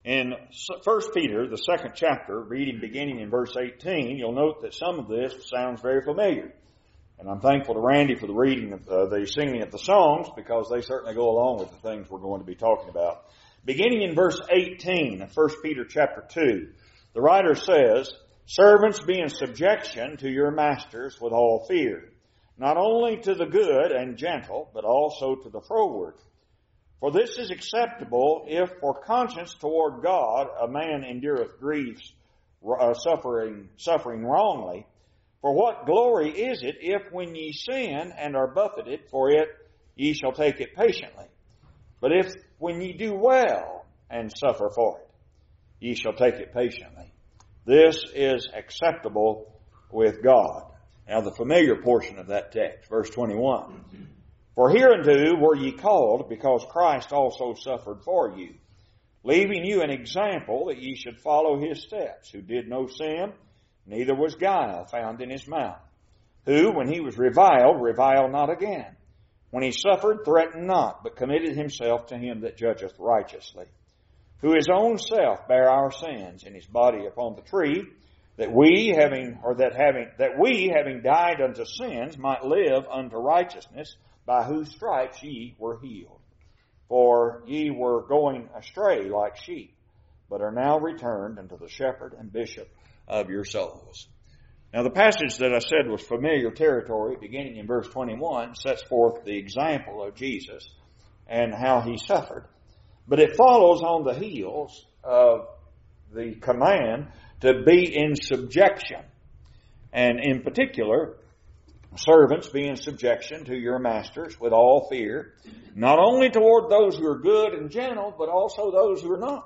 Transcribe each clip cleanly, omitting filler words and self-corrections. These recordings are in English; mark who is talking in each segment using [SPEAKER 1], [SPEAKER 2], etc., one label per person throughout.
[SPEAKER 1] In 1 Peter, the second chapter, reading beginning in verse 18, you'll note that some of this sounds very familiar. And I'm thankful to Randy for the reading of the singing of the songs, because they certainly go along with the things we're going to be talking about. Beginning in verse 18 of 1 Peter chapter 2, the writer says, "Servants, be in subjection to your masters with all fear, not only to the good and gentle, but also to the froward. For this is acceptable if for conscience toward God a man endureth griefs, suffering wrongly. For what glory is it if when ye sin and are buffeted for it, ye shall take it patiently? But if when ye do well and suffer for it, ye shall take it patiently. This is acceptable with God." Now the familiar portion of that text, verse 21. "For hereunto were ye called, because Christ also suffered for you, leaving you an example that ye should follow his steps, who did no sin, neither was guile found in his mouth. Who, when he was reviled not again. When he suffered, threatened not, but committed himself to him that judgeth righteously. Who his own self bare our sins in his body upon the tree, that we, having died unto sins, might live unto righteousness, by whose stripes ye were healed. For ye were going astray like sheep, but are now returned unto the shepherd and bishop of your souls." Now the passage that I said was familiar territory, beginning in verse 21, sets forth the example of Jesus and how he suffered. But it follows on the heels of the command to be in subjection. And in particular, servants, be in subjection to your masters with all fear, not only toward those who are good and gentle, but also those who are not.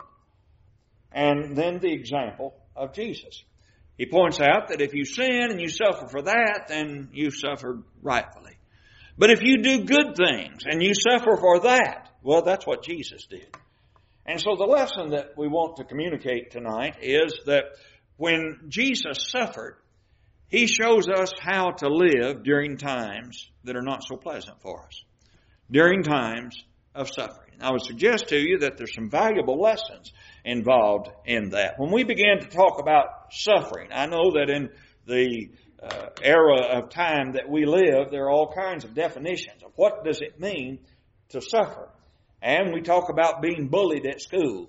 [SPEAKER 1] And then the example of Jesus. He points out that if you sin and you suffer for that, then you've suffered rightfully. But if you do good things and you suffer for that, well, that's what Jesus did. And so the lesson that we want to communicate tonight is that when Jesus suffered, he shows us how to live during times that are not so pleasant for us, during times of suffering. I would suggest to you that there's some valuable lessons involved in that. When we begin to talk about suffering, I know that in the era of time that we live, there are all kinds of definitions of what does it mean to suffer. And we talk about being bullied at school.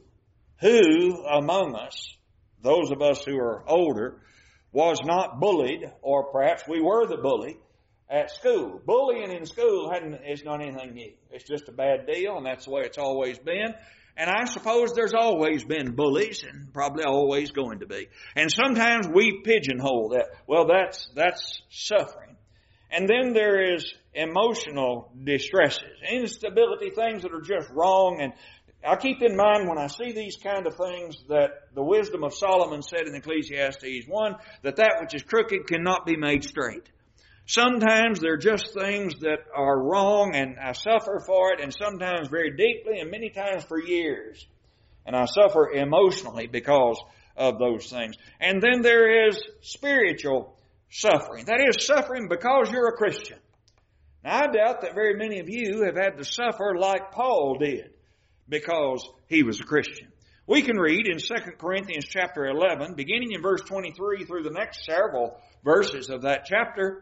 [SPEAKER 1] Who among us, those of us who are older, was not bullied, or perhaps we were the bully at school? Bullying in school is not anything new. It's just a bad deal, and that's the way it's always been. And I suppose there's always been bullies, and probably always going to be. And sometimes we pigeonhole that. Well, that's suffering. And then there is emotional distresses, instability, things that are just wrong. And I keep in mind when I see these kind of things that the wisdom of Solomon said in Ecclesiastes 1, that which is crooked cannot be made straight. Sometimes they're just things that are wrong and I suffer for it, and sometimes very deeply and many times for years. And I suffer emotionally because of those things. And then there is spiritual suffering. That is suffering because you're a Christian. Now I doubt that very many of you have had to suffer like Paul did because he was a Christian. We can read in 2 Corinthians chapter 11, beginning in verse 23 through the next several verses of that chapter,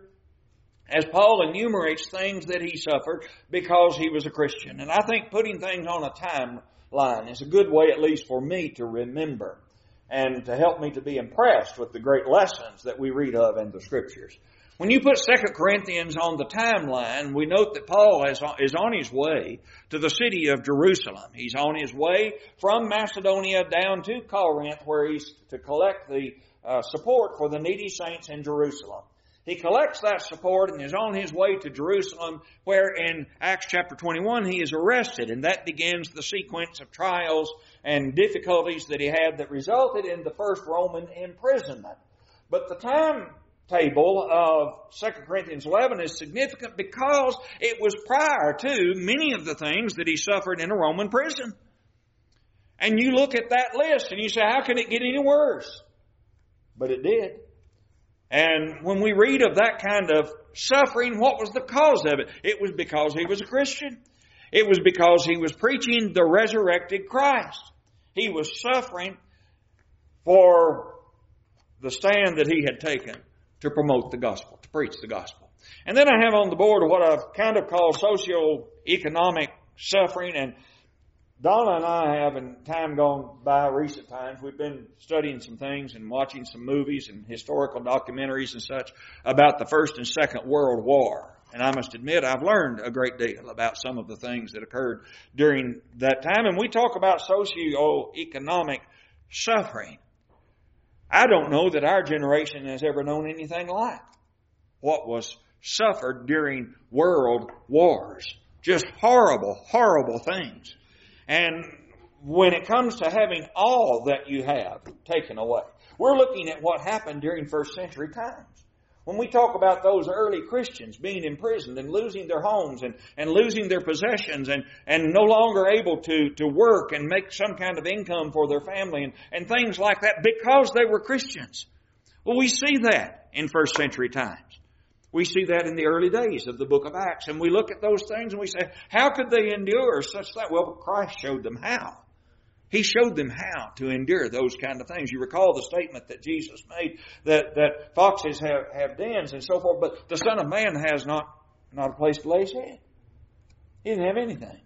[SPEAKER 1] as Paul enumerates things that he suffered because he was a Christian. And I think putting things on a timeline is a good way, at least for me, to remember and to help me to be impressed with the great lessons that we read of in the Scriptures. When you put 2 Corinthians on the timeline, we note that Paul is on his way to the city of Jerusalem. He's on his way from Macedonia down to Corinth, where he's to collect the support for the needy saints in Jerusalem. He collects that support and is on his way to Jerusalem, where in Acts chapter 21 he is arrested, and that begins the sequence of trials and difficulties that he had that resulted in the first Roman imprisonment. But the timetable of 2 Corinthians 11 is significant because it was prior to many of the things that he suffered in a Roman prison. And you look at that list and you say, how can it get any worse? But it did. And when we read of that kind of suffering, what was the cause of it? It was because he was a Christian. It was because he was preaching the resurrected Christ. He was suffering for the stand that he had taken to promote the gospel, to preach the gospel. And then I have on the board what I've kind of called socio-economic suffering. And Donna and I have, in time gone by, recent times, we've been studying some things and watching some movies and historical documentaries and such about the First and Second World War. And I must admit, I've learned a great deal about some of the things that occurred during that time. And we talk about socio-economic suffering. I don't know that our generation has ever known anything like what was suffered during world wars. Just horrible, horrible things. And when it comes to having all that you have taken away, we're looking at what happened during first century times. When we talk about those early Christians being imprisoned and losing their homes and losing their possessions and no longer able to work and make some kind of income for their family and things like that because they were Christians. Well, we see that in first century times. We see that in the early days of the book of Acts. And we look at those things and we say, how could they endure such that? Well, Christ showed them how. He showed them how to endure those kind of things. You recall the statement that Jesus made that foxes have dens and so forth, but the Son of Man has not a place to lay his head. He didn't have anything.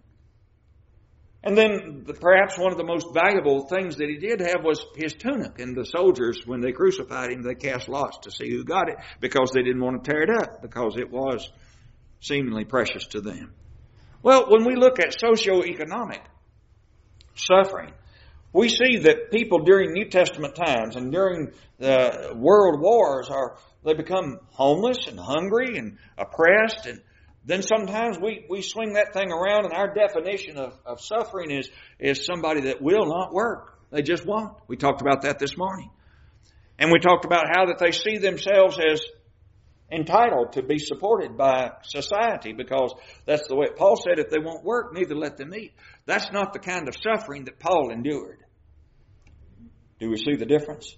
[SPEAKER 1] And then perhaps one of the most valuable things that he did have was his tunic. And the soldiers, when they crucified him, they cast lots to see who got it because they didn't want to tear it up because it was seemingly precious to them. Well, when we look at socioeconomic suffering, we see that people during New Testament times and during the world wars they become homeless and hungry and oppressed. And then sometimes we swing that thing around, and our definition of suffering is somebody that will not work. They just won't. We talked about that this morning. And we talked about how that they see themselves as entitled to be supported by society because that's the way Paul said, if they won't work, neither let them eat. That's not the kind of suffering that Paul endured. Do we see the difference?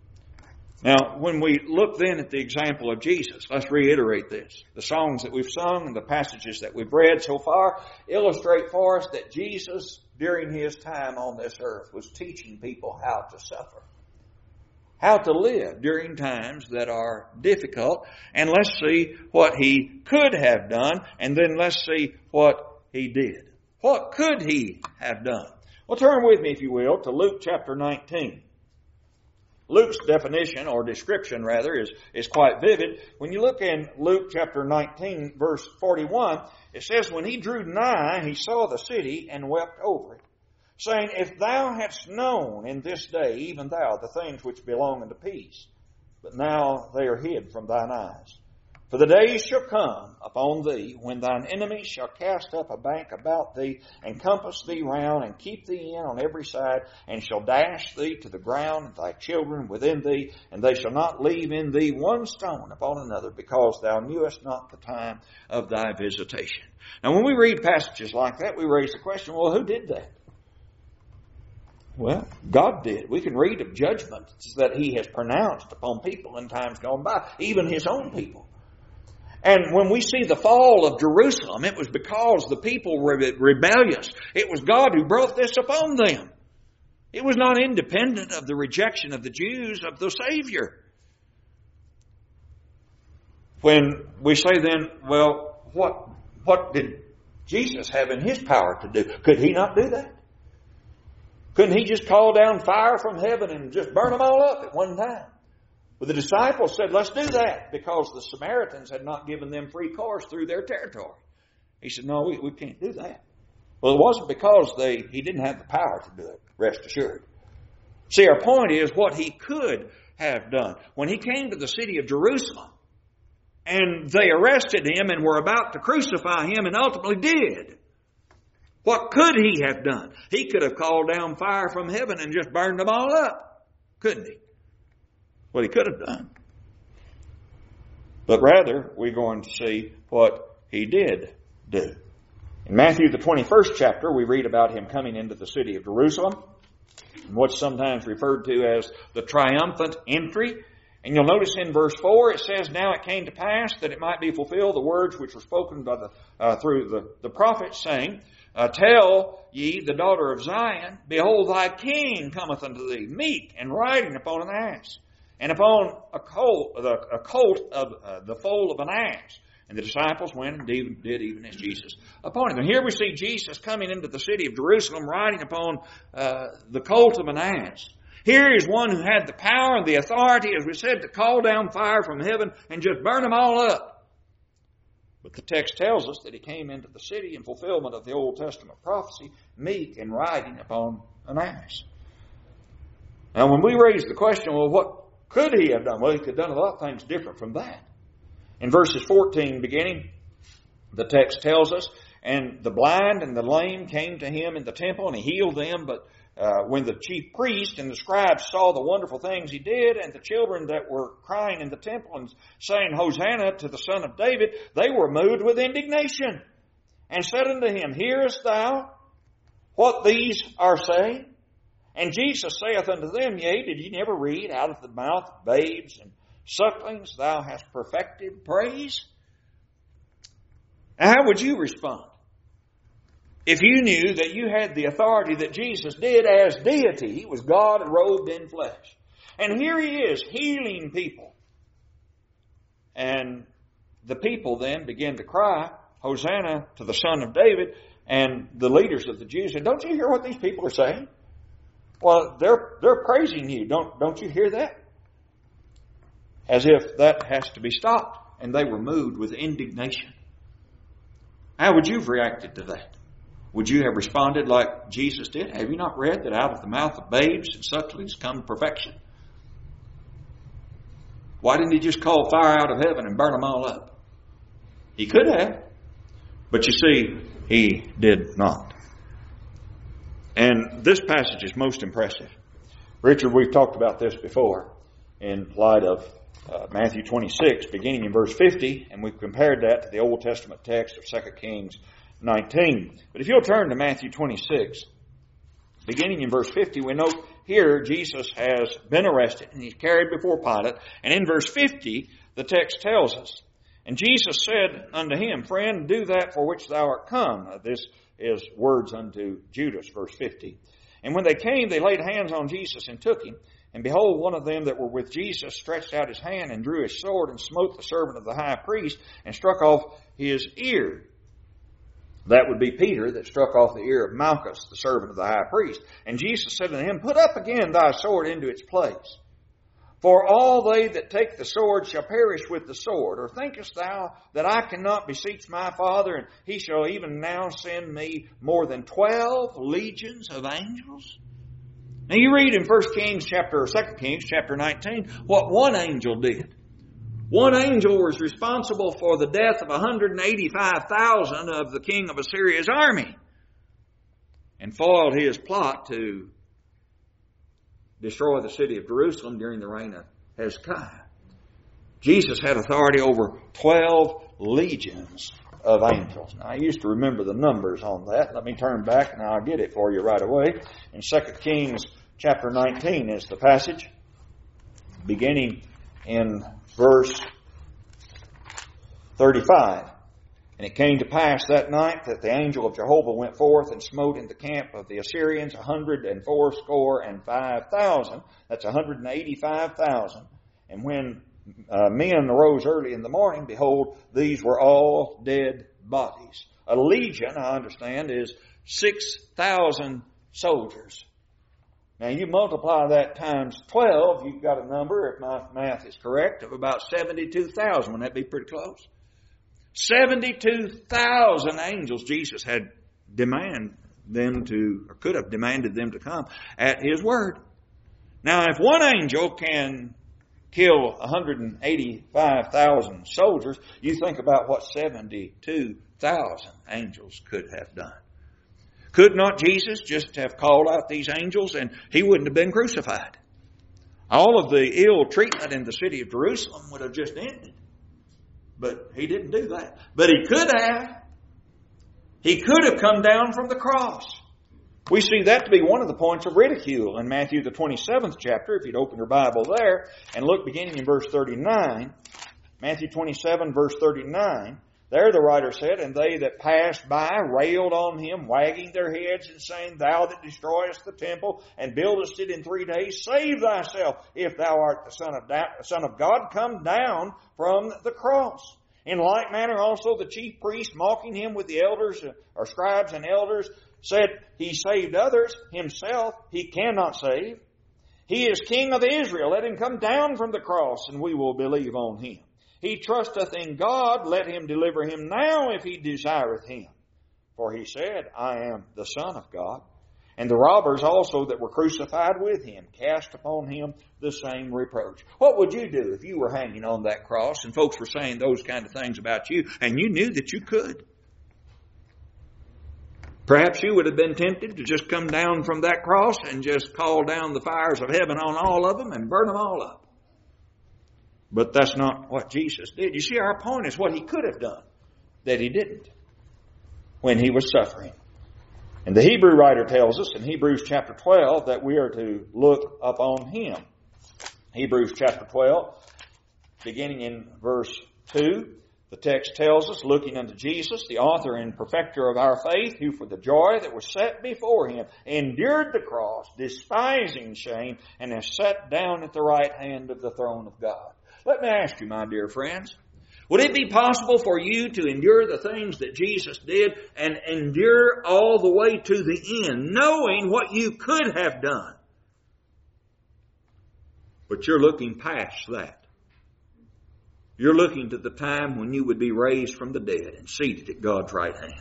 [SPEAKER 1] Now, when we look then at the example of Jesus, let's reiterate this. The songs that we've sung and the passages that we've read so far illustrate for us that Jesus, during his time on this earth, was teaching people how to suffer. How to live during times that are difficult. And let's see what he could have done, and then let's see what he did. What could he have done? Well, turn with me, if you will, to Luke chapter 19. Luke's definition, or description rather, is quite vivid. When you look in Luke chapter 19, verse 41, it says, when he drew nigh, he saw the city and wept over it, saying, if thou hadst known in this day, even thou, the things which belong unto peace, but now they are hid from thine eyes. For the days shall come upon thee, when thine enemies shall cast up a bank about thee, and compass thee round, and keep thee in on every side, and shall dash thee to the ground, and thy children within thee, and they shall not leave in thee one stone upon another, because thou knewest not the time of thy visitation. Now, when we read passages like that, we raise the question, well, who did that? Well, God did. We can read of judgments that he has pronounced upon people in times gone by, even his own people. And when we see the fall of Jerusalem, it was because the people were rebellious. It was God who brought this upon them. It was not independent of the rejection of the Jews of the Savior. When we say then, well, what did Jesus have in his power to do? Could he not do that? Couldn't he just call down fire from heaven and just burn them all up at one time? Well, the disciples said, let's do that, because the Samaritans had not given them free course through their territory. He said, no, we can't do that. Well, it wasn't because he didn't have the power to do it, rest assured. See, our point is what he could have done. When he came to the city of Jerusalem, and they arrested him and were about to crucify him, and ultimately did, what could he have done? He could have called down fire from heaven and just burned them all up, couldn't he? What he could have done. But rather, we're going to see what he did do. In Matthew the 21st chapter, we read about him coming into the city of Jerusalem, what's sometimes referred to as the triumphant entry. And you'll notice in verse 4, it says, now it came to pass that it might be fulfilled, the words which were spoken by through the prophet, saying, Tell ye the daughter of Zion, behold, thy king cometh unto thee, meek and riding upon an ass, and upon a colt of the foal of an ass. And the disciples went and did even as Jesus appointed them. Here we see Jesus coming into the city of Jerusalem riding upon the colt of an ass. Here is one who had the power and the authority, as we said, to call down fire from heaven and just burn them all up. But the text tells us that he came into the city in fulfillment of the Old Testament prophecy, meek and riding upon an ass. Now when we raise the question, well, what could he have done? Well, he could have done a lot of things different from that. In verses 14 beginning, the text tells us, and the blind and the lame came to him in the temple, and he healed them. But when the chief priest and the scribes saw the wonderful things he did, and the children that were crying in the temple and saying, Hosanna to the Son of David, they were moved with indignation, and said unto him, Hearest thou what these are saying? And Jesus saith unto them, Yea, did ye never read, out of the mouth of babes and sucklings thou hast perfected praise? Now, how would you respond if you knew that you had the authority that Jesus did as deity? He was God robed in flesh. And here he is healing people. And the people then begin to cry, Hosanna to the Son of David. And the leaders of the Jews said, Don't you hear what these people are saying? Well, they're praising you. Don't you hear that? As if that has to be stopped. And they were moved with indignation. How would you have reacted to that? Would you have responded like Jesus did? Have you not read that out of the mouth of babes and sucklings come perfection? Why didn't he just call fire out of heaven and burn them all up? He could have. But you see, he did not. And this passage is most impressive. Richard, we've talked about this before in light of Matthew 26, beginning in verse 50, and we've compared that to the Old Testament text of 2 Kings 19. But if you'll turn to Matthew 26, beginning in verse 50, we note here Jesus has been arrested and he's carried before Pilate. And in verse 50, the text tells us, And Jesus said unto him, Friend, do that for which thou art come. Now, this is words unto Judas, verse 50. And when they came, they laid hands on Jesus and took him. And behold, one of them that were with Jesus stretched out his hand and drew his sword and smote the servant of the high priest and struck off his ear. That would be Peter that struck off the ear of Malchus, the servant of the high priest. And Jesus said to him, Put up again thy sword into its place. For all they that take the sword shall perish with the sword. Or thinkest thou that I cannot beseech my Father, and he shall even now send me more than 12 legions of angels? Now you read in 2 Kings chapter 19 what one angel did. One angel was responsible for the death of 185,000 of the king of Assyria's army and foiled his plot to destroy the city of Jerusalem during the reign of Hezekiah. Jesus had authority over 12 legions of angels. Now, I used to remember the numbers on that. Let me turn back and I'll get it for you right away. In 2 Kings chapter 19 is the passage, beginning in verse 35. And it came to pass that night that the angel of Jehovah went forth and smote in the camp of the Assyrians 185,000. That's 185,000. And when men arose early in the morning, behold, these were all dead bodies. A legion, I understand, is 6,000 soldiers. Now you multiply that times 12, you've got a number, if my math is correct, of about 72,000. Wouldn't that be pretty close? 72,000 angels Jesus had could have demanded them to come at his word. Now if one angel can kill 185,000 soldiers, you think about what 72,000 angels could have done. Could not Jesus just have called out these angels and he wouldn't have been crucified? All of the ill treatment in the city of Jerusalem would have just ended. But he didn't do that. But he could have. He could have come down from the cross. We see that to be one of the points of ridicule in Matthew the 27th chapter. If you'd open your Bible there and look beginning in verse 39. Matthew 27 verse 39. There the writer said, and they that passed by railed on him, wagging their heads and saying, Thou that destroyest the temple and buildest it in 3 days, save thyself. If thou art the Son of God, come down from the cross. In like manner also the chief priests, mocking him with the elders, or scribes and elders, said, He saved others, himself he cannot save. He is King of Israel. Let him come down from the cross, and we will believe on him. He trusteth in God. Let him deliver him now if he desireth him. For he said, I am the Son of God. And the robbers also that were crucified with him cast upon him the same reproach. What would you do if you were hanging on that cross and folks were saying those kind of things about you and you knew that you could? Perhaps you would have been tempted to just come down from that cross and just call down the fires of heaven on all of them and burn them all up. But that's not what Jesus did. You see, our point is what he could have done that he didn't when he was suffering. And the Hebrew writer tells us in Hebrews chapter 12 that we are to look upon him. Hebrews chapter 12, beginning in verse 2, the text tells us, looking unto Jesus, the author and perfecter of our faith, who for the joy that was set before him endured the cross, despising shame, and has sat down at the right hand of the throne of God. Let me ask you, my dear friends, would it be possible for you to endure the things that Jesus did and endure all the way to the end, knowing what you could have done? But you're looking past that. You're looking to the time when you would be raised from the dead and seated at God's right hand.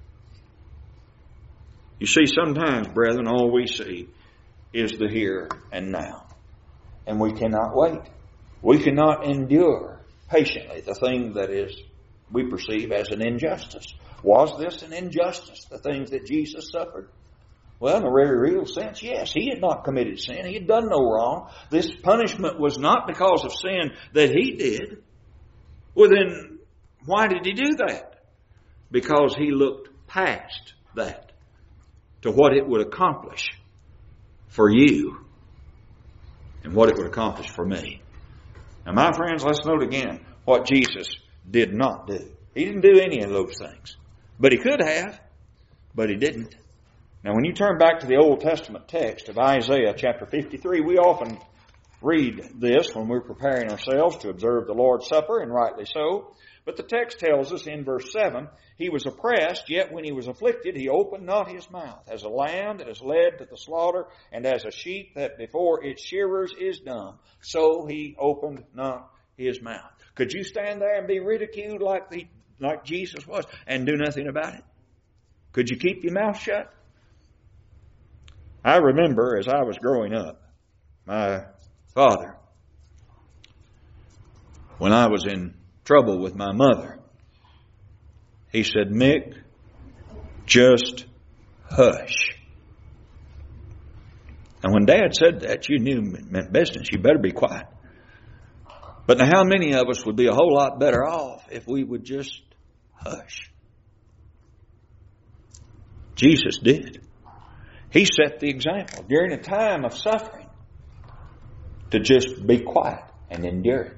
[SPEAKER 1] You see, sometimes, brethren, all we see is the here and now. And we cannot wait. We cannot endure patiently the thing that is we perceive as an injustice. Was this an injustice, the things that Jesus suffered? Well, in a very real sense, yes. He had not committed sin. He had done no wrong. This punishment was not because of sin that he did. Well, then, why did he do that? Because he looked past that to what it would accomplish for you and what it would accomplish for me. Now, my friends, let's note again what Jesus did not do. He didn't do any of those things. But he could have, but he didn't. Now, when you turn back to the Old Testament text of Isaiah chapter 53, we often read this when we're preparing ourselves to observe the Lord's Supper, and rightly so. But the text tells us in verse 7, He was oppressed, yet when he was afflicted, he opened not his mouth. As a lamb that is led to the slaughter, and as a sheep that before its shearers is dumb, so he opened not his mouth. Could you stand there and be ridiculed like Jesus was and do nothing about it? Could you keep your mouth shut? I remember as I was growing up, my father, when I was in trouble with my mother, he said, Mick, just hush. And when Dad said that, you knew it meant business. You better be quiet. But now how many of us would be a whole lot better off if we would just hush? Jesus did. He set the example during a time of suffering to just be quiet and endure it.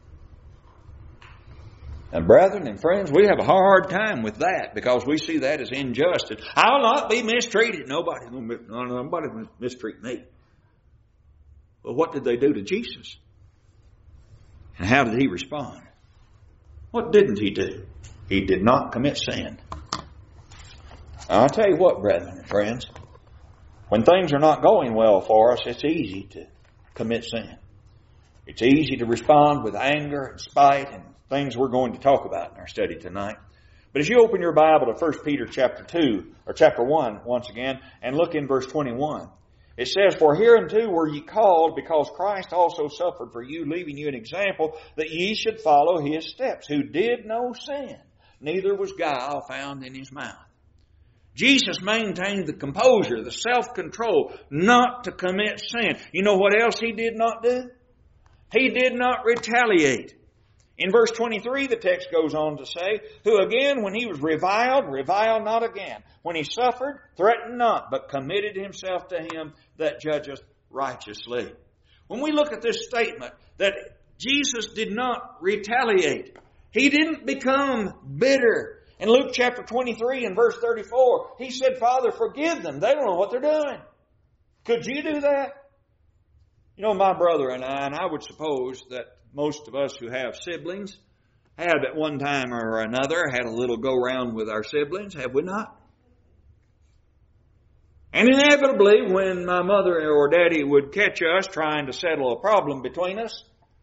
[SPEAKER 1] And brethren and friends, we have a hard time with that because we see that as injustice. I'll not be mistreated. Nobody will mistreat me. Well, what did they do to Jesus? And how did he respond? What didn't he do? He did not commit sin. Now, I'll tell you what, brethren and friends, when things are not going well for us, it's easy to commit sin. It's easy to respond with anger and spite and things we're going to talk about in our study tonight. But as you open your Bible to 1 Peter chapter 2, or chapter 1 once again, and look in verse 21, it says, For hereunto were ye called, because Christ also suffered for you, leaving you an example, that ye should follow his steps, who did no sin, neither was guile found in his mouth. Jesus maintained the composure, the self-control, not to commit sin. You know what else he did not do? He did not retaliate. In verse 23, the text goes on to say, Who again, when he was reviled not again. When he suffered, threatened not, but committed himself to him that judgeth righteously. When we look at this statement that Jesus did not retaliate, He didn't become bitter. In Luke chapter 23 and verse 34, He said, Father, forgive them. They don't know what they're doing. Could you do that? You know, my brother and I would suppose that most of us who have siblings have at one time or another had a little go-round with our siblings, have we not? And inevitably, when my mother or daddy would catch us trying to settle a problem between us,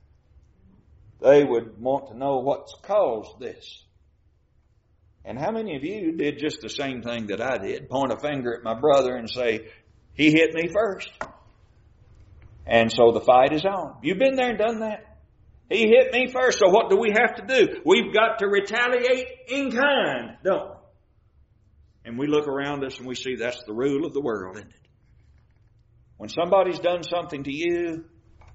[SPEAKER 1] they would want to know what's caused this. And how many of you did just the same thing that I did? Point a finger at my brother and say, he hit me first. And so the fight is on. You've been there and done that. He hit me first, so what do we have to do? We've got to retaliate in kind, don't we? And we look around us and we see that's the rule of the world, isn't it? When somebody's done something to you,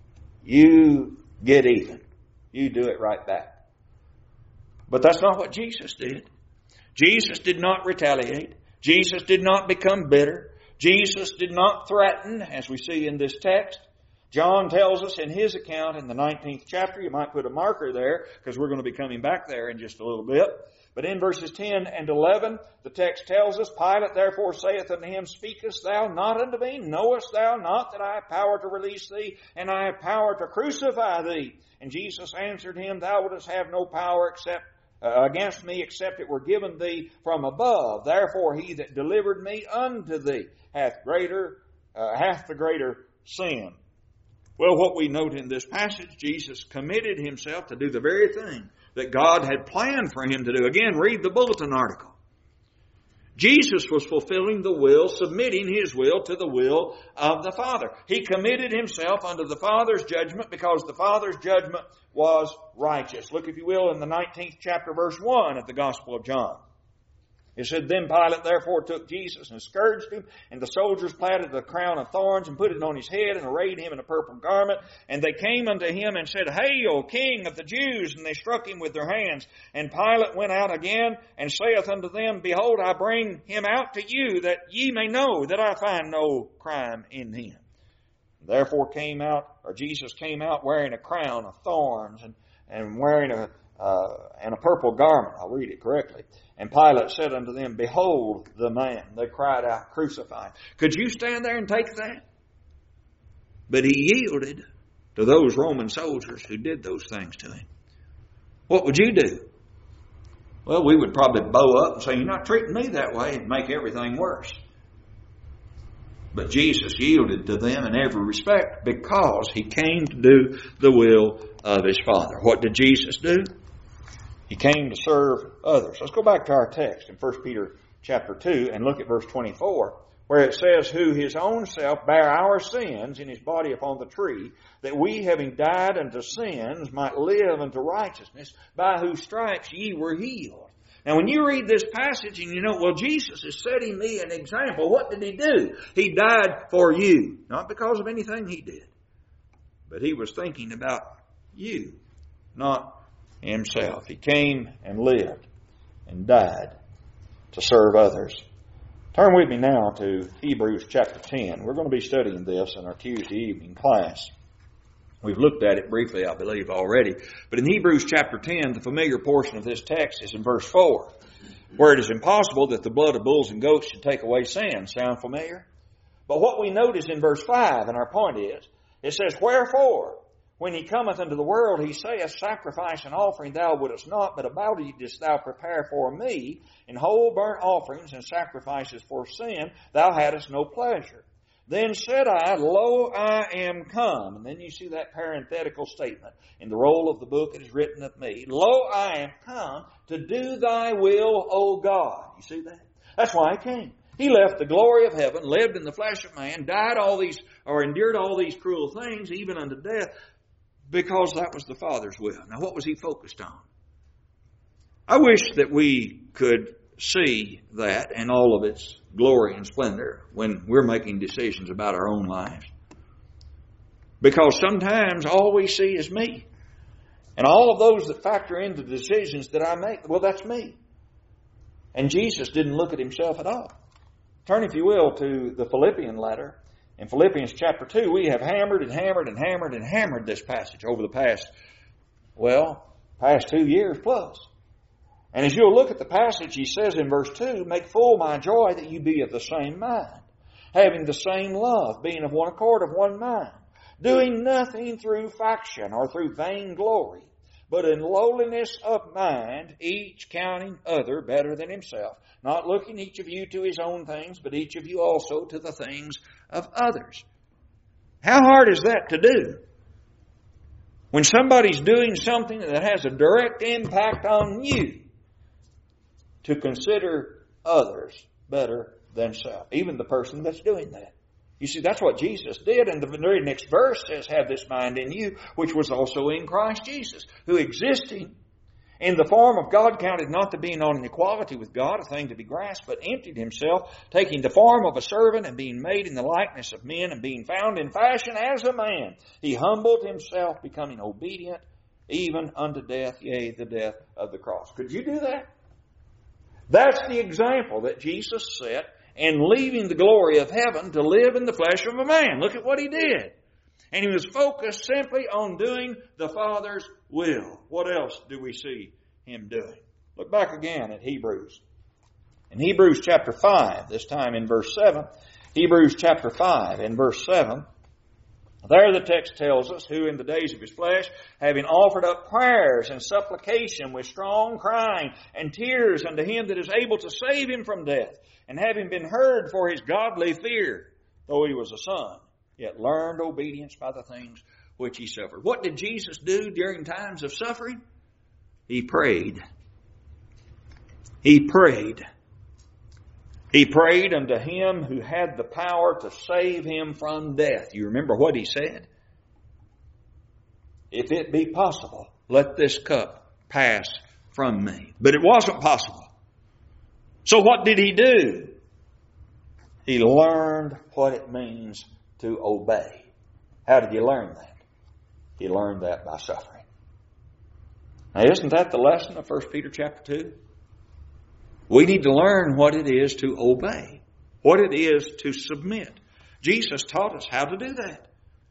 [SPEAKER 1] you get even. You do it right back. But that's not what Jesus did. Jesus did not retaliate. Jesus did not become bitter. Jesus did not threaten, as we see in this text. John tells us in his account in the 19th chapter, you might put a marker there because we're going to be coming back there in just a little bit. But in verses 10 and 11, the text tells us, Pilate therefore saith unto him, Speakest thou not unto me? Knowest thou not that I have power to release thee, and I have power to crucify thee? And Jesus answered him, Thou wouldest have no power against me, except it were given thee from above. Therefore he that delivered me unto thee hath the greater sin. Well, what we note in this passage, Jesus committed himself to do the very thing that God had planned for him to do. Again, read the bulletin article. Jesus was fulfilling the will, submitting his will to the will of the Father. He committed himself under the Father's judgment because the Father's judgment was righteous. Look, if you will, in the 19th chapter, verse 1 of the Gospel of John. It said, Then Pilate therefore took Jesus and scourged him, and the soldiers platted the crown of thorns and put it on his head and arrayed him in a purple garment. And they came unto him and said, Hail, King of the Jews! And they struck him with their hands. And Pilate went out again and saith unto them, Behold, I bring him out to you, that ye may know that I find no crime in him. Therefore Jesus came out wearing a crown of thorns and wearing a purple garment. I'll read it correctly. And Pilate said unto them, Behold the man. They cried out, Crucify him. Could you stand there and take that? But he yielded to those Roman soldiers who did those things to him. What would you do? Well, we would probably bow up and say, You're not treating me that way, and make everything worse. But Jesus yielded to them in every respect because he came to do the will of his Father. What did Jesus do? He came to serve others. Let's go back to our text in 1 Peter chapter 2 and look at verse 24, where it says, Who his own self bare our sins in his body upon the tree, that we, having died unto sins, might live unto righteousness, by whose stripes ye were healed. Now, when you read this passage and you know, well, Jesus is setting me an example, what did he do? He died for you, not because of anything he did, but he was thinking about you, not himself. He came and lived and died to serve others. Turn with me now to Hebrews chapter 10. We're going to be studying this in our Tuesday evening class. We've looked at it briefly, I believe, already. But in Hebrews chapter 10, the familiar portion of this text is in verse 4, where it is impossible that the blood of bulls and goats should take away sin. Sound familiar? But what we notice in verse 5, and our point is, it says, Wherefore, when he cometh into the world, he saith, Sacrifice and offering thou wouldest not, but a body didst thou prepare for me, and whole burnt offerings and sacrifices for sin thou hadst no pleasure. Then said I, Lo, I am come. And then you see that parenthetical statement. In the roll of the book it is written of me, Lo, I am come to do thy will, O God. You see that? That's why he came. He left the glory of heaven, lived in the flesh of man, endured all these cruel things, even unto death, because that was the Father's will. Now, what was he focused on? I wish that we could see that in all of its glory and splendor when we're making decisions about our own lives. Because sometimes all we see is me. And all of those that factor into the decisions that I make, well, that's me. And Jesus didn't look at himself at all. Turn, if you will, to the Philippian letter. In Philippians chapter 2, we have hammered and hammered and hammered and hammered this passage over the past, Past 2 years plus. And as you'll look at the passage, he says in verse 2, make full my joy that you be of the same mind, having the same love, being of one accord, of one mind, doing nothing through faction or through vainglory, but in lowliness of mind, each counting other better than himself, not looking each of you to his own things, but each of you also to the things of others. How hard is that to do? When somebody's doing something that has a direct impact on you, to consider others better than self, even the person that's doing that. You see, that's what Jesus did, and the very next verse says, have this mind in you, which was also in Christ Jesus, who existing in the form of God counted not to being on an equality with God, a thing to be grasped, but emptied himself, taking the form of a servant and being made in the likeness of men and being found in fashion as a man. He humbled himself, becoming obedient even unto death, yea, the death of the cross. Could you do that? That's the example that Jesus set in leaving the glory of heaven to live in the flesh of a man. Look at what he did. And he was focused simply on doing the Father's will. What else do we see him doing? Look back again at Hebrews. In Hebrews chapter 5, this time in verse 7, Hebrews chapter 5 in verse 7, there the text tells us, who in the days of his flesh, having offered up prayers and supplication with strong crying and tears unto him that is able to save him from death, and having been heard for his godly fear, though he was a son, yet learned obedience by the things which he suffered. What did Jesus do during times of suffering? He prayed. He prayed. He prayed unto him who had the power to save him from death. You remember what he said? If it be possible, let this cup pass from me. But it wasn't possible. So what did he do? He learned what it means to obey. How did he learn that? He learned that by suffering. Now, isn't that the lesson of 1 Peter chapter 2? We need to learn what it is to obey, what it is to submit. Jesus taught us how to do that.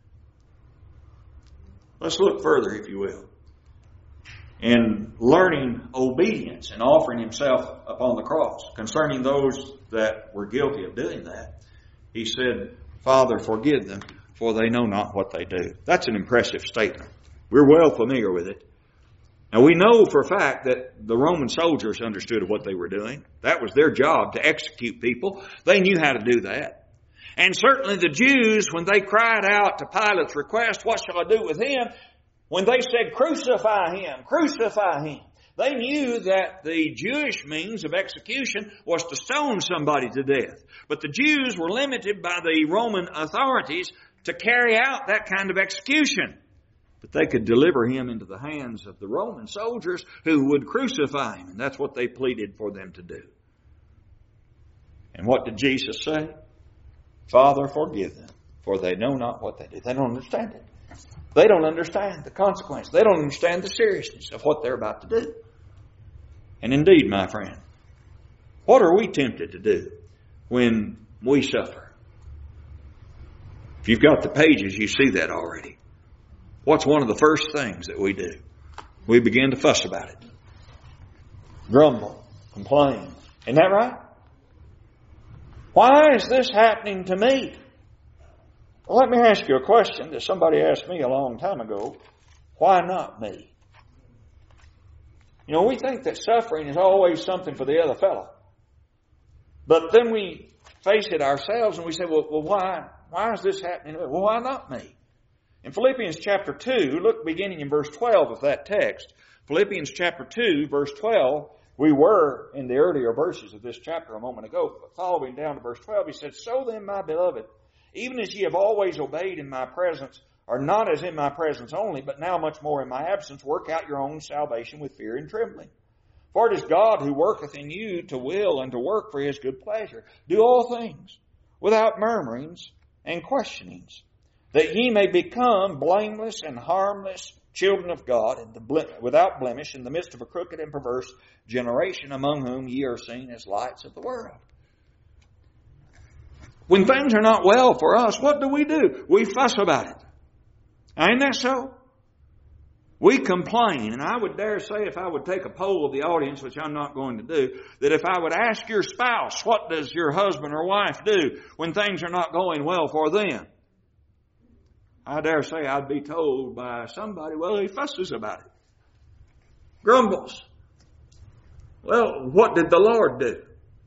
[SPEAKER 1] Let's look further, if you will. In learning obedience and offering himself upon the cross, concerning those that were guilty of doing that, he said, Father, forgive them, for they know not what they do. That's an impressive statement. We're well familiar with it. Now we know for a fact that the Roman soldiers understood what they were doing. That was their job, to execute people. They knew how to do that. And certainly the Jews, when they cried out to Pilate's request, what shall I do with him? When they said, crucify him, crucify him. They knew that the Jewish means of execution was to stone somebody to death. But the Jews were limited by the Roman authorities to carry out that kind of execution. But they could deliver him into the hands of the Roman soldiers who would crucify him. And that's what they pleaded for them to do. And what did Jesus say? Father, forgive them, for they know not what they do. They don't understand it. They don't understand the consequence. They don't understand the seriousness of what they're about to do. And indeed, my friend, what are we tempted to do when we suffer? If you've got the pages, you see that already. What's one of the first things that we do? We begin to fuss about it. Grumble. Complain. Isn't that right? Why is this happening to me? Well, let me ask you a question that somebody asked me a long time ago. Why not me? You know, we think that suffering is always something for the other fellow. But then we face it ourselves and we say, well, why is this happening? Well, why not me? In Philippians chapter 2, look beginning in verse 12 of that text. Philippians chapter 2, verse 12, we were in the earlier verses of this chapter a moment ago, but following down to verse 12, he said, So then, my beloved, even as ye have always obeyed in my presence, or not as in my presence only, but now much more in my absence, work out your own salvation with fear and trembling. For it is God who worketh in you to will and to work for his good pleasure. Do all things without murmurings and questionings, that ye may become blameless and harmless children of God, and without blemish in the midst of a crooked and perverse generation, among whom ye are seen as lights of the world. When things are not well for us, what do? We fuss about it. Ain't that so? We complain, and I would dare say if I would take a poll of the audience, which I'm not going to do, that if I would ask your spouse, what does your husband or wife do when things are not going well for them? I dare say I'd be told by somebody, well, he fusses about it. Grumbles. Well, what did the Lord do?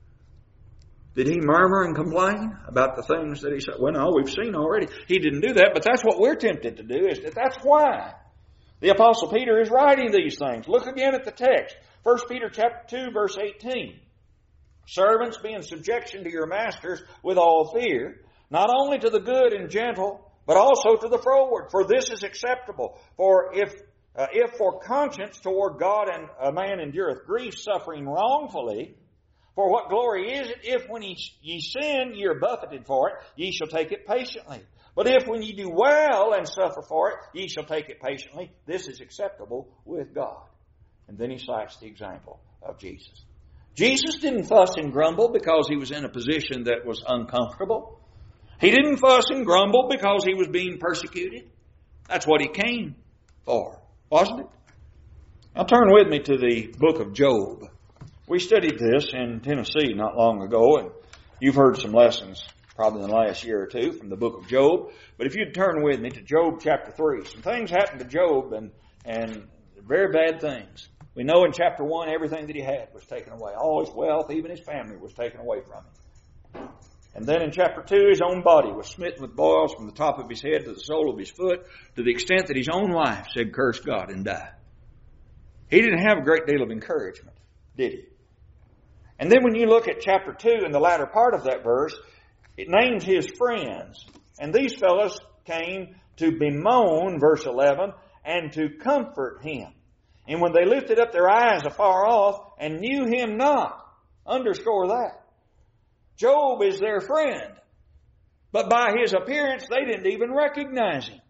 [SPEAKER 1] Did He murmur and complain about the things that He said? Well, no, we've seen already. He didn't do that, but that's what we're tempted to do. That's why the Apostle Peter is writing these things. Look again at the text. 1 Peter chapter 2, verse 18. Servants, be in subjection to your masters with all fear, not only to the good and gentle, but also to the froward. For this is acceptable. For if for conscience toward God and a man endureth grief, suffering wrongfully, for what glory is it if when ye sin ye are buffeted for it, ye shall take it patiently? But if when ye do well and suffer for it, ye shall take it patiently, this is acceptable with God. And then he cites the example of Jesus. Jesus didn't fuss and grumble because he was in a position that was uncomfortable. He didn't fuss and grumble because he was being persecuted. That's what he came for, wasn't it? Now turn with me to the book of Job. We studied this in Tennessee not long ago, and you've heard some lessons probably in the last year or two from the book of Job. But if you'd turn with me to Job chapter 3. Some things happened to Job and very bad things. We know in chapter 1 everything that he had was taken away. All his wealth, even his family, was taken away from him. And then in chapter 2 his own body was smitten with boils from the top of his head to the sole of his foot, to the extent that his own wife said, curse God and die. He didn't have a great deal of encouragement, did he? And then when you look at chapter 2 in the latter part of that verse, it names his friends. And these fellows came to bemoan, verse 11, and to comfort him. And when they lifted up their eyes afar off and knew him not, underscore that. Job is their friend. But by his appearance, they didn't even recognize him.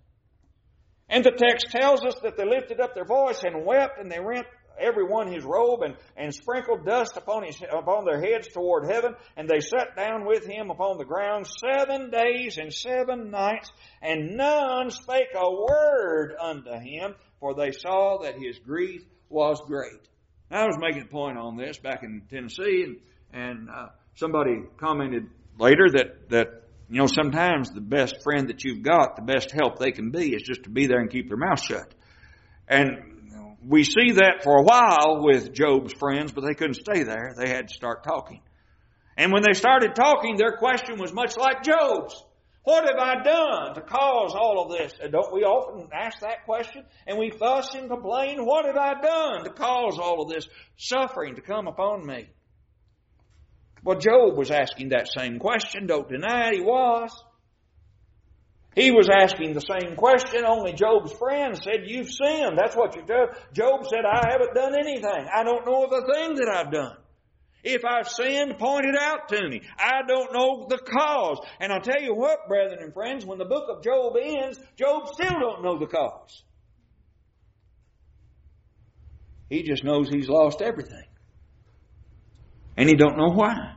[SPEAKER 1] And the text tells us that they lifted up their voice and wept, and they rent every one his robe and sprinkled dust upon their heads toward heaven. And they sat down with him upon the ground 7 days and 7 nights, and none spake a word unto him, for they saw that his grief was great. Now, I was making a point on this back in Tennessee, and somebody commented later that sometimes the best friend that you've got, the best help they can be, is just to be there and keep their mouth shut. And we see that for a while with Job's friends, but they couldn't stay there. They had to start talking. And when they started talking, their question was much like Job's. What have I done to cause all of this? And don't we often ask that question? And we fuss and complain, what have I done to cause all of this suffering to come upon me? Well, Job was asking that same question. Don't deny it, he was. He was asking the same question, only Job's friends said, you've sinned. That's what you've done. Job said, I haven't done anything. I don't know of a thing that I've done. If I've sinned, point it out to me. I don't know the cause. And I'll tell you what, brethren and friends, when the book of Job ends, Job still don't know the cause. He just knows he's lost everything. And he don't know why.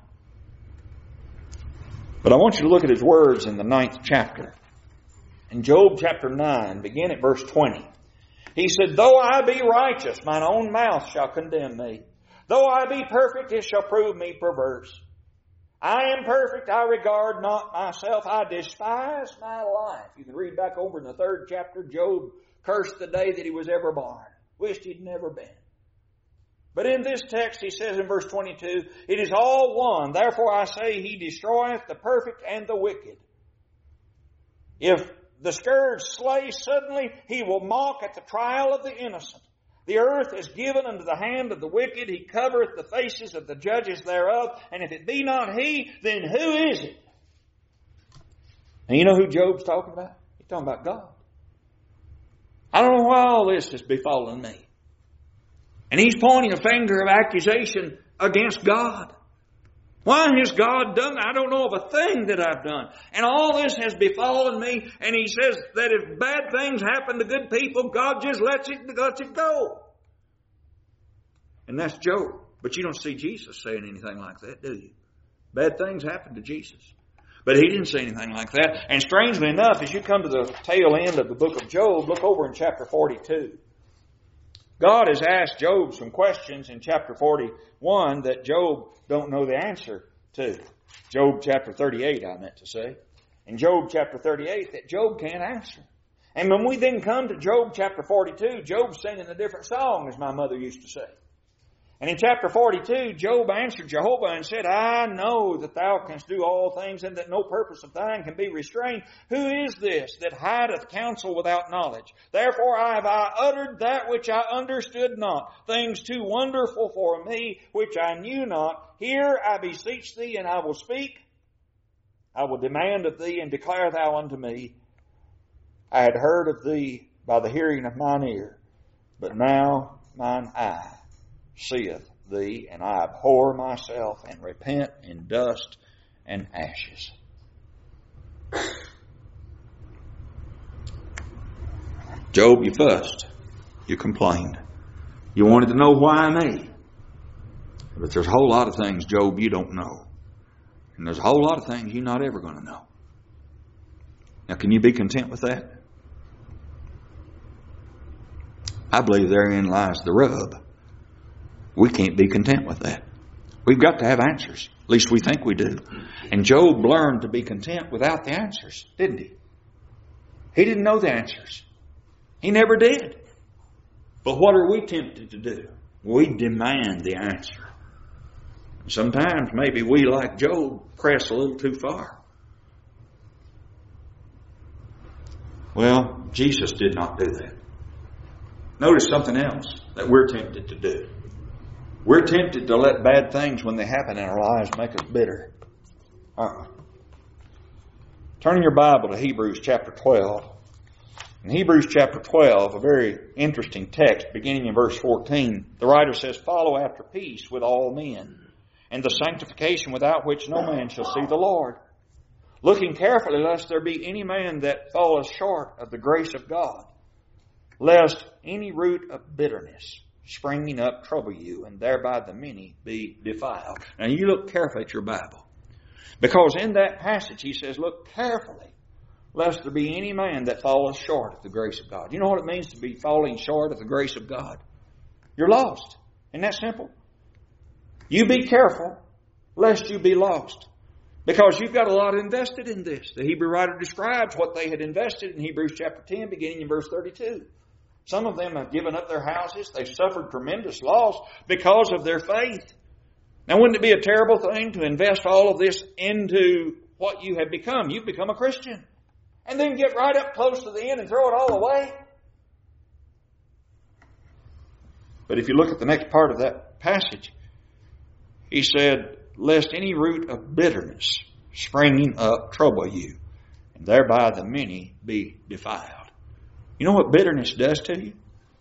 [SPEAKER 1] But I want you to look at his words in the 9th chapter. In Job chapter 9, begin at verse 20. He said, though I be righteous, mine own mouth shall condemn me. Though I be perfect, it shall prove me perverse. I am perfect, I regard not myself. I despise my life. You can read back over in the 3rd chapter. Job cursed the day that he was ever born. Wished he'd never been. But in this text, he says in verse 22, it is all one. Therefore I say, he destroyeth the perfect and the wicked. If the scourge slay suddenly, he will mock at the trial of the innocent. The earth is given unto the hand of the wicked. He covereth the faces of the judges thereof. And if it be not he, then who is it? And you know who Job's talking about? He's talking about God. I don't know why all this has befallen me. And he's pointing a finger of accusation against God. Why has God done that? I don't know of a thing that I've done. And all this has befallen me. And he says that if bad things happen to good people, God just lets it go. And that's Job. But you don't see Jesus saying anything like that, do you? Bad things happen to Jesus. But he didn't say anything like that. And strangely enough, as you come to the tail end of the book of Job, look over in chapter 42. God has asked Job some questions in chapter 41 that Job don't know the answer to. Job chapter 38, I meant to say. In Job chapter 38 that Job can't answer. And when we then come to Job chapter 42, Job's singing a different song, as my mother used to say. And in chapter 42, Job answered Jehovah and said, I know that thou canst do all things, and that no purpose of thine can be restrained. Who is this that hideth counsel without knowledge? Therefore have I uttered that which I understood not, things too wonderful for me, which I knew not. Here I beseech thee, and I will speak. I will demand of thee, and declare thou unto me. I had heard of thee by the hearing of mine ear, but now mine eye seeth thee, and I abhor myself, and repent in dust and ashes. Job, you fussed. You complained. You wanted to know why me. But there's a whole lot of things, Job, you don't know. And there's a whole lot of things you're not ever going to know. Now, can you be content with that? I believe therein lies the rub. We can't be content with that. We've got to have answers. At least we think we do. And Job learned to be content without the answers, didn't he? He didn't know the answers. He never did. But what are we tempted to do? We demand the answer. Sometimes maybe we, like Job, press a little too far. Well, Jesus did not do that. Notice something else that we're tempted to do. We're tempted to let bad things, when they happen in our lives, make us bitter. Turn in your Bible to Hebrews chapter 12. In Hebrews chapter 12, a very interesting text, beginning in verse 14, the writer says, Follow after peace with all men, and the sanctification without which no man shall see the Lord. Looking carefully, lest there be any man that falleth short of the grace of God, lest any root of bitterness springing up trouble you, and thereby the many be defiled. Now you look carefully at your Bible. Because in that passage he says, look carefully, lest there be any man that falleth short of the grace of God. You know what it means to be falling short of the grace of God? You're lost. Isn't that simple? You be careful, lest you be lost. Because you've got a lot invested in this. The Hebrew writer describes what they had invested in Hebrews chapter 10, beginning in verse 32. Some of them have given up their houses. They've suffered tremendous loss because of their faith. Now, wouldn't it be a terrible thing to invest all of this into what you have become? You've become a Christian. And then get right up close to the end and throw it all away? But if you look at the next part of that passage, he said, lest any root of bitterness springing up trouble you, and thereby the many be defiled. You know what bitterness does to you?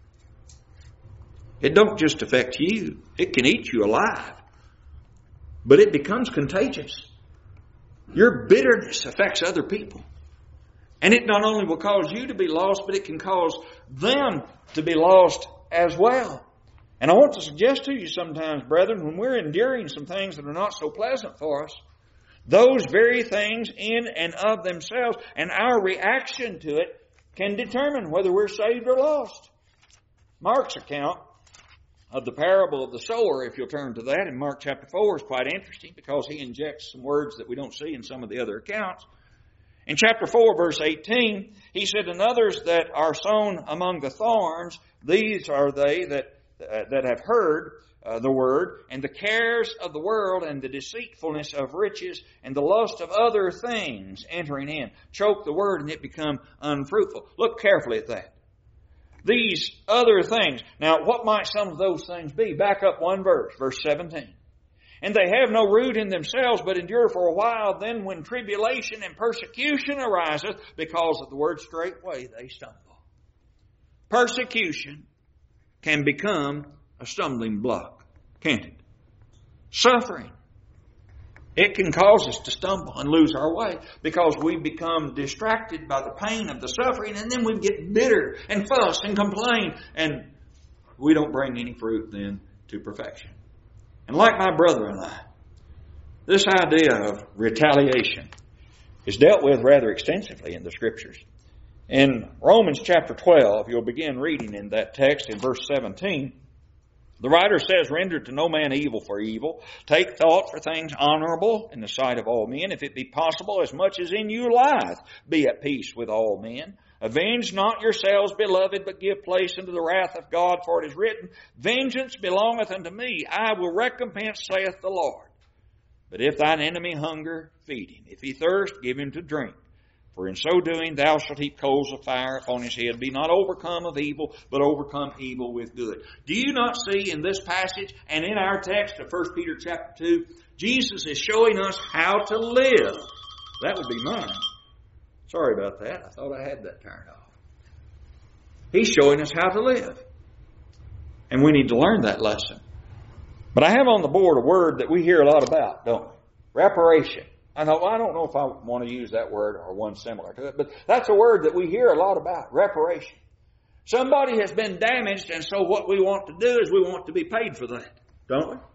[SPEAKER 1] It don't just affect you. It can eat you alive. But it becomes contagious. Your bitterness affects other people. And it not only will cause you to be lost, but it can cause them to be lost as well. And I want to suggest to you sometimes, brethren, when we're enduring some things that are not so pleasant for us, those very things in and of themselves and our reaction to it can determine whether we're saved or lost. Mark's account of the parable of the sower, if you'll turn to that in Mark chapter 4, is quite interesting because he injects some words that we don't see in some of the other accounts. In chapter 4, verse 18, he said, And others that are sown among the thorns, these are they that have heard the word, and the cares of the world and the deceitfulness of riches and the lust of other things entering in choke the word, and it become unfruitful. Look carefully at that. These other things. Now, what might some of those things be? Back up one verse, verse 17. And they have no root in themselves, but endure for a while. Then when tribulation and persecution ariseth, because of the word, straightway they stumble. Persecution can become a stumbling block, can't it? Suffering. It can cause us to stumble and lose our way because we become distracted by the pain of the suffering, and then we get bitter and fuss and complain, and we don't bring any fruit then to perfection. And like my brother and I, this idea of retaliation is dealt with rather extensively in the Scriptures. In Romans chapter 12, you'll begin reading in that text in verse 17. The writer says, "Render to no man evil for evil. Take thought for things honorable in the sight of all men. If it be possible, as much as in you lieth, be at peace with all men. Avenge not yourselves, beloved, but give place unto the wrath of God. For it is written, Vengeance belongeth unto me. I will recompense, saith the Lord. But if thine enemy hunger, feed him. If he thirst, give him to drink. For in so doing thou shalt heap coals of fire upon his head. Be not overcome of evil, but overcome evil with good." Do you not see in this passage and in our text of 1 Peter chapter 2, Jesus is showing us how to live. That would be mine. Sorry about that. I thought I had that turned off. He's showing us how to live. And we need to learn that lesson. But I have on the board a word that we hear a lot about, don't we? Reparation. I know, I don't know if I want to use that word or one similar to it, but that's a word that we hear a lot about, reparation. Somebody has been damaged, and so what we want to do is we want to be paid for that, don't we?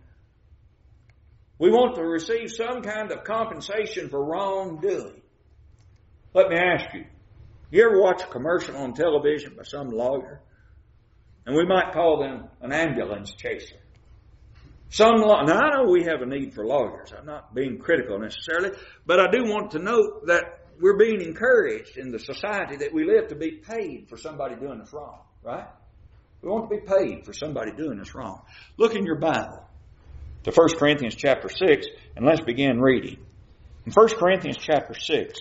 [SPEAKER 1] We want to receive some kind of compensation for wrongdoing. Let me ask you, you ever watch a commercial on television by some lawyer? And we might call them an ambulance chaser. Now, I know we have a need for lawyers. I'm not being critical necessarily, but I do want to note that we're being encouraged in the society that we live to be paid for somebody doing us wrong, right? We want to be paid for somebody doing us wrong. Look in your Bible to 1 Corinthians chapter 6, and let's begin reading. In 1 Corinthians chapter 6,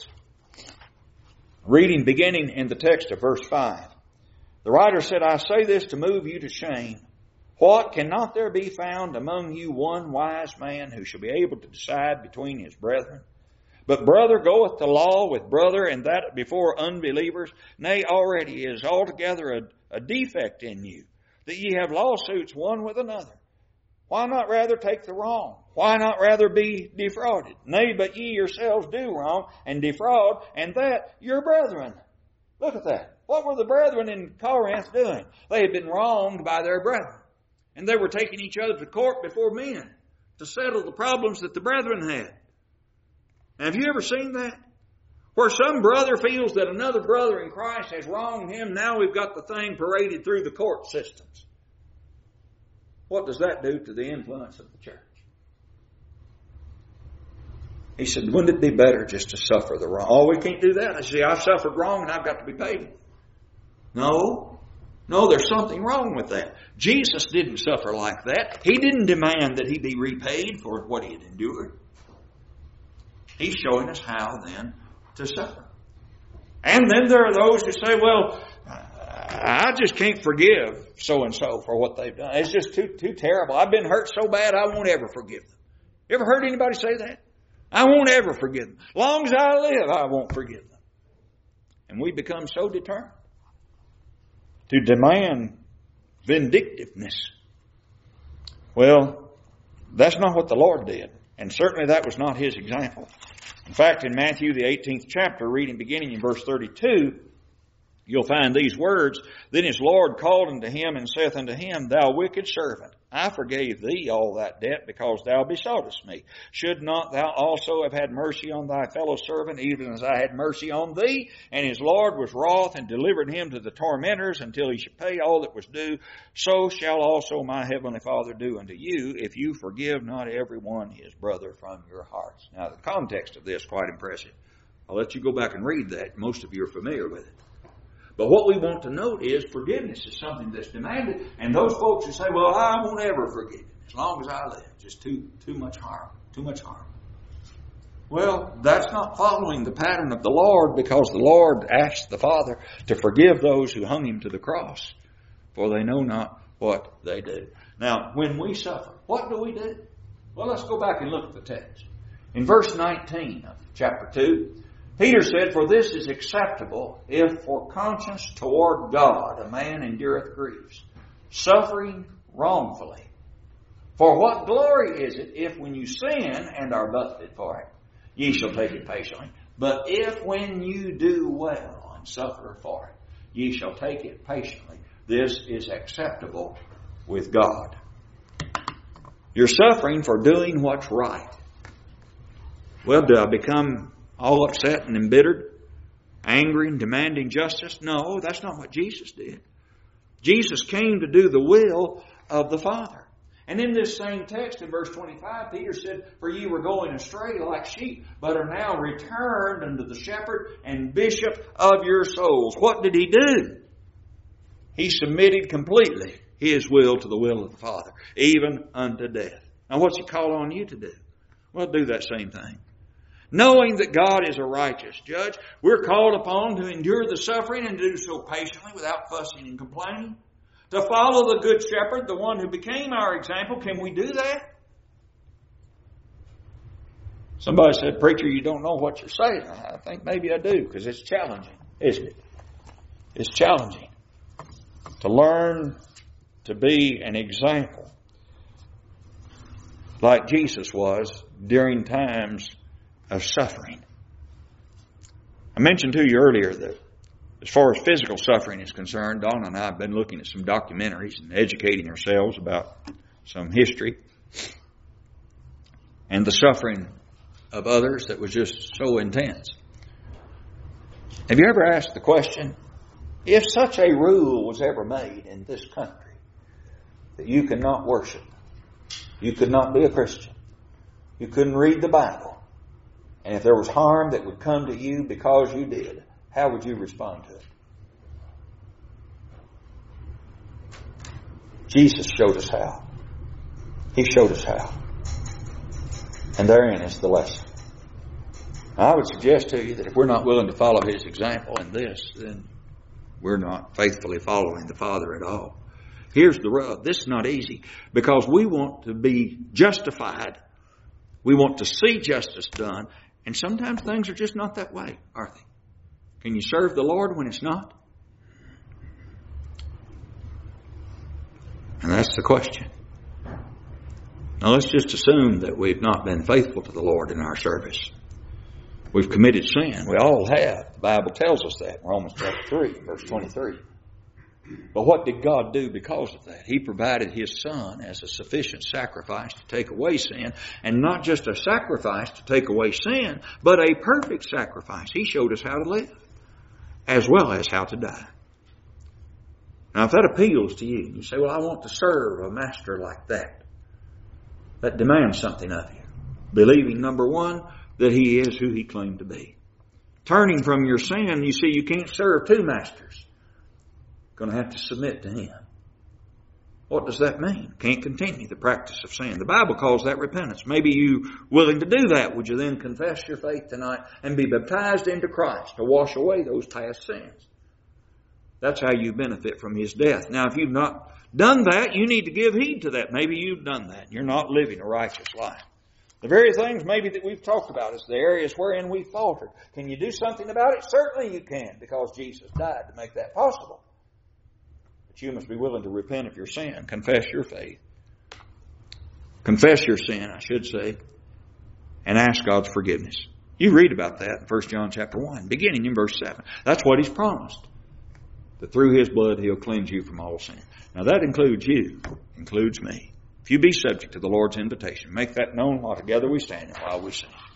[SPEAKER 1] reading beginning in the text of verse 5, the writer said, "I say this to move you to shame. What, cannot there be found among you one wise man who shall be able to decide between his brethren? But brother goeth to law with brother, and that before unbelievers. Nay, already is altogether a defect in you, that ye have lawsuits one with another. Why not rather take the wrong? Why not rather be defrauded? Nay, but ye yourselves do wrong and defraud, and that your brethren." Look at that. What were the brethren in Corinth doing? They had been wronged by their brethren. And they were taking each other to court before men to settle the problems that the brethren had. Now, have you ever seen that? Where some brother feels that another brother in Christ has wronged him, now we've got the thing paraded through the court systems. What does that do to the influence of the church? He said, wouldn't it be better just to suffer the wrong? Oh, we can't do that. I say, I've suffered wrong and I've got to be paid. No, there's something wrong with that. Jesus didn't suffer like that. He didn't demand that he be repaid for what he had endured. He's showing us how then to suffer. And then there are those who say, well, I just can't forgive so-and-so for what they've done. It's just too terrible. I've been hurt so bad I won't ever forgive them. You ever heard anybody say that? I won't ever forgive them. As long as I live, I won't forgive them. And we become so determined to demand vindictiveness. Well, that's not what the Lord did. And certainly that was not His example. In fact, in Matthew, the 18th chapter, reading beginning in verse 32, you'll find these words, "Then his Lord called unto him and saith unto him, Thou wicked servant, I forgave thee all that debt because thou besoughtest me. Should not thou also have had mercy on thy fellow servant, even as I had mercy on thee? And his Lord was wroth and delivered him to the tormentors until he should pay all that was due. So shall also my heavenly Father do unto you, if you forgive not every one his brother from your hearts." Now, the context of this is quite impressive. I'll let you go back and read that. Most of you are familiar with it. But what we want to note is forgiveness is something that's demanded. And those folks who say, well, I won't ever forgive him as long as I live. Just too much harm. Too much harm. Well, that's not following the pattern of the Lord, because the Lord asked the Father to forgive those who hung him to the cross, for they know not what they do. Now, when we suffer, what do we do? Well, let's go back and look at the text. In verse 19 of chapter 2, Peter said, "For this is acceptable, if for conscience toward God a man endureth griefs, suffering wrongfully. For what glory is it, if when you sin and are buffeted for it, ye shall take it patiently? But if when you do well and suffer for it, ye shall take it patiently, this is acceptable with God." You're suffering for doing what's right. Well, do I become all upset and embittered? angry and demanding justice. No, that's not what Jesus did. Jesus came to do the will of the Father. And in this same text in verse 25, Peter said, "For ye were going astray like sheep, but are now returned unto the shepherd and bishop of your souls." What did he do? He submitted completely his will to the will of the Father, even unto death. Now what's he called on you to do? Well, do that same thing. Knowing that God is a righteous judge, we're called upon to endure the suffering and do so patiently without fussing and complaining. To follow the Good Shepherd, the one who became our example. Can we do that? Somebody said, "Preacher, you don't know what you're saying." I think maybe I do, because it's challenging, isn't it? It's challenging to learn to be an example like Jesus was during times of suffering. I mentioned to you earlier that as far as physical suffering is concerned, Donna and I have been looking at some documentaries and educating ourselves about some history and the suffering of others that was just so intense. Have you ever asked the question, if such a rule was ever made in this country that you cannot worship, you could not be a Christian, you couldn't read the Bible, and if there was harm that would come to you because you did, how would you respond to it? Jesus showed us how. He showed us how. And therein is the lesson. I would suggest to you that if we're not willing to follow His example in this, then we're not faithfully following the Father at all. Here's the rub. This is not easy because we want to be justified. We want to see justice done. And sometimes things are just not that way, are they? Can you serve the Lord when it's not? And that's the question. Now let's just assume that we've not been faithful to the Lord in our service. We've committed sin. We all have. The Bible tells us that in Romans chapter 3, verse 23. But what did God do because of that? He provided His Son as a sufficient sacrifice to take away sin. And not just a sacrifice to take away sin, but a perfect sacrifice. He showed us how to live, as well as how to die. Now if that appeals to you, you say, well, I want to serve a master like that. That demands something of you. Believing, number one, that He is who He claimed to be. Turning from your sin, you see, you can't serve two masters. Going to have to submit to Him. What does that mean? Can't continue the practice of sin. The Bible calls that repentance. Maybe you willing to do that. Would you then confess your faith tonight and be baptized into Christ to wash away those past sins? That's how you benefit from His death. Now, if you've not done that, you need to give heed to that. Maybe you've done that. You're not living a righteous life. The very things maybe that we've talked about is the areas wherein we faltered. Can you do something about it? Certainly you can, because Jesus died to make that possible. But you must be willing to repent of your sin, confess your faith. Confess your sin, I should say, and ask God's forgiveness. You read about that in 1 John chapter 1, beginning in verse 7. That's what He's promised. That through His blood He'll cleanse you from all sin. Now that includes you, includes me. If you be subject to the Lord's invitation, make that known while together we stand and while we sing.